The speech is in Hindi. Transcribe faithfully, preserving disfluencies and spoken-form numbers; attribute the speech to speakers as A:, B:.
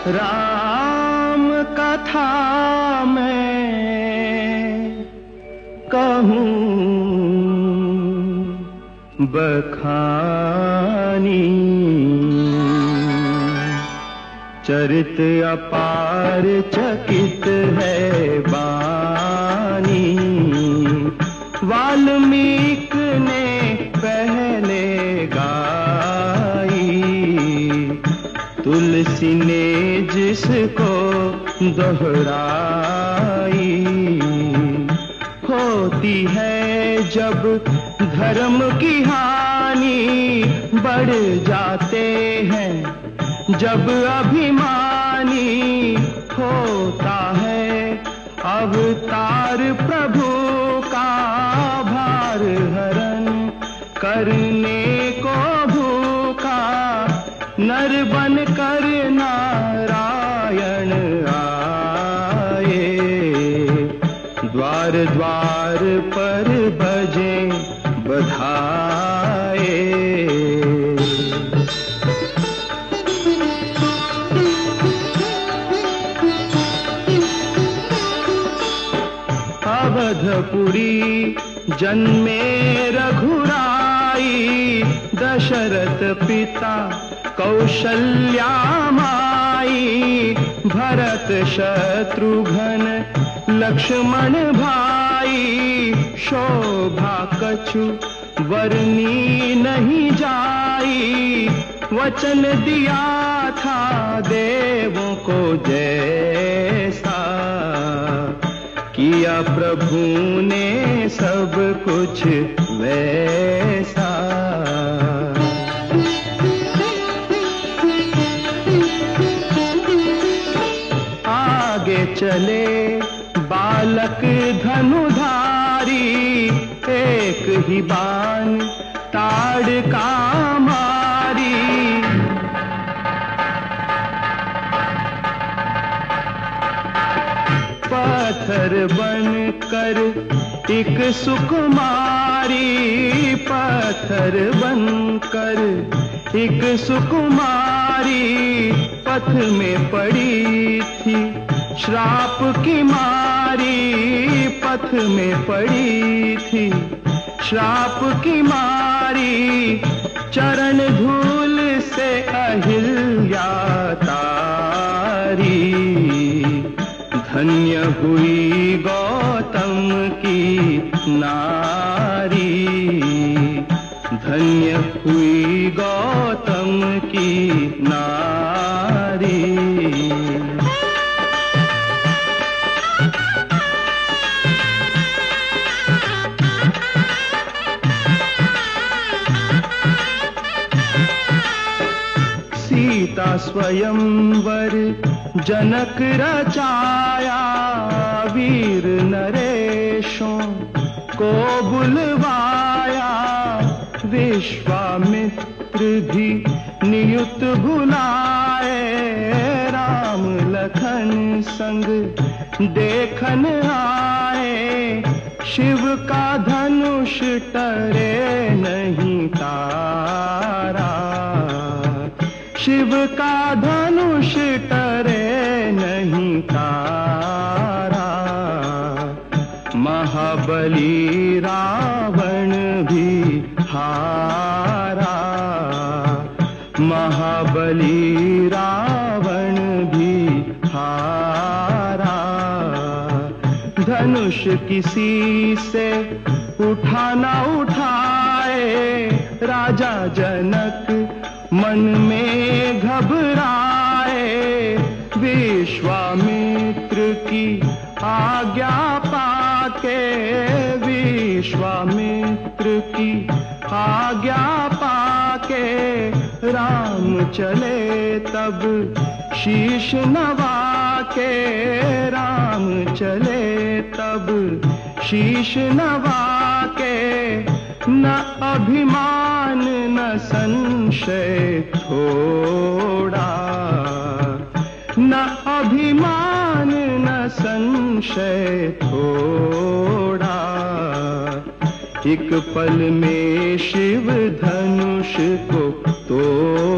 A: राम कथा मैं कहूँ बखानी, चरित अपार चकित है बानी। वाल्मीकि ने पहले गाई, तुलसी ने जिसको दोहराई। होती है जब धर्म की हानि, बढ़ जाते हैं जब अभिमानी। होता है अवतार प्रभु का भार हरण, करने को भूखा नर बन कर नारायण आए। द्वार द्वार पर बजे बधाए। अवधपुरी जन्मे रघुराई, दशरथ पिता कौशल्या माई। भरत शत्रुघ्न लक्ष्मण भाई, शोभा कछु वर्णी नहीं जाई। वचन दिया था देवों को जैसा, किया प्रभु ने सब कुछ वैसा। आगे चले बालक धनुधारी, एक ही बाण ताड़ का मारी। पत्थर बनकर एक सुकुमारी, पत्थर बनकर एक सुकुमारी। पथ में पड़ी थी श्राप की मारी, पथ में पड़ी थी श्राप की मारी। चरण धूल से अहिल्या तारी, धन्य हुई गौतम की नारी। धन्य हुई गौतम की नारी। सीता स्वयंवर जनक रचाया, वीर नरेशों को बुलवाया। विश्वामित्र भी नियुक्त बुलाए, राम लखन संग देखन आए। शिव का धनुष टरे नहीं तारा, शिव का धनुष टरे नहीं तारा। महाबली रावण भी हारा, महाबली रावण भी हारा। धनुष किसी से उठाना उठाए, राजा जनक मन में घबराए। विश्वामित्र की आज्ञा पाके, विश्वामित्र की आज्ञा पाके। राम चले तब शीश नवा के, राम चले तब शीश नवा के। न अभिमान न संशय थोड़ा, न अभिमान न संशय थोड़ा। एक पल में शिव धनुष को तोड़ा।